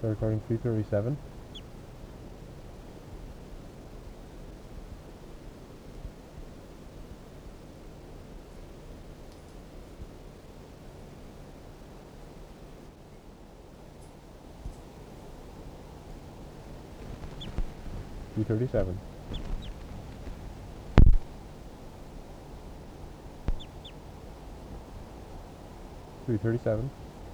Start recording 337. Three 37. Three 37.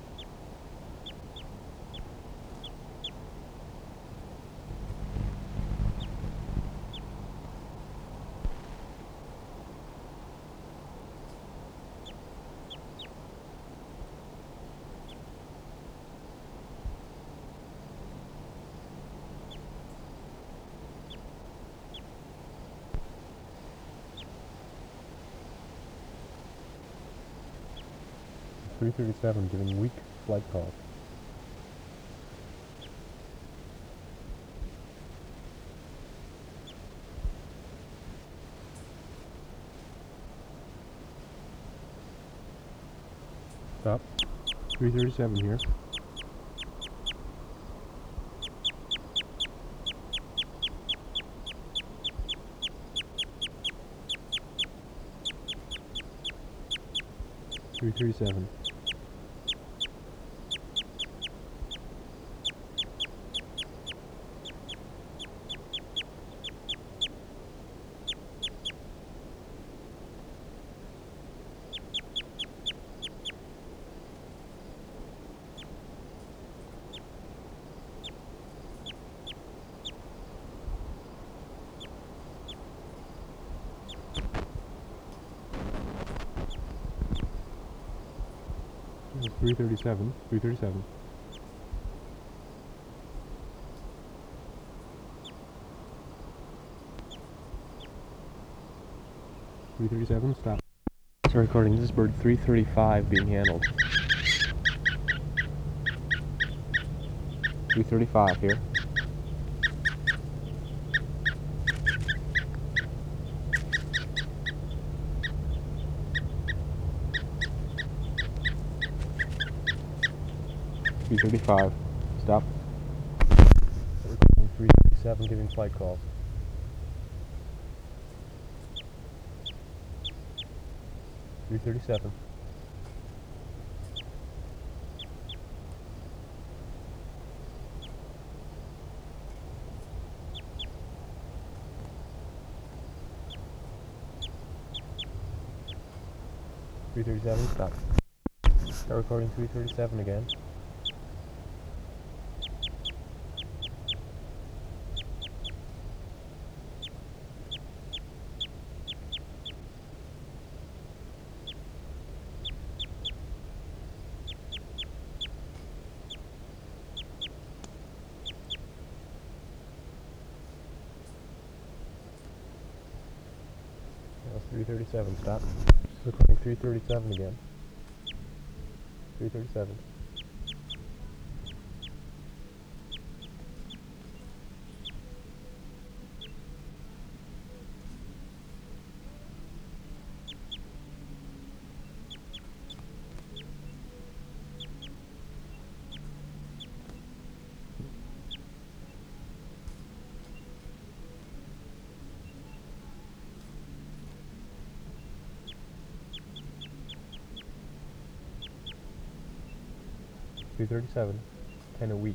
Three 37 giving weak flight calls. Stop. 337 here. Three 37. Three 37. 337. Three 37. Stop. Start recording. This is bird 335 being handled. 335 here. Three 35. Stop. 337 giving flight calls. Three 37. Three 37. Stop. Start recording 337 again. That was 337. Stop. Recording 337 again. 337. Three 37. Kind of weak.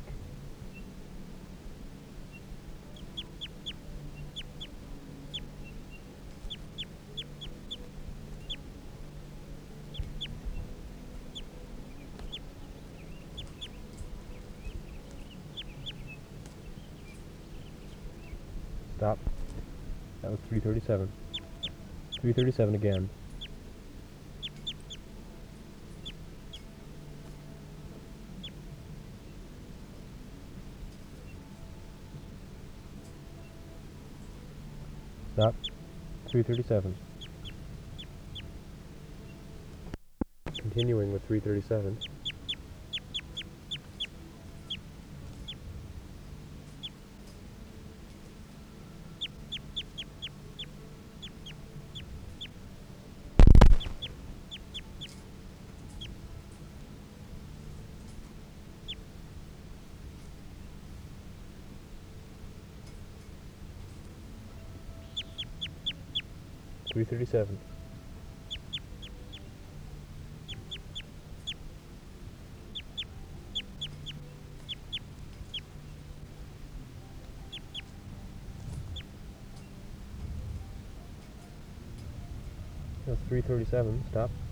Stop. That was 337. 337 again. Stop. 337. Continuing with 337. 337. That's 337, stop.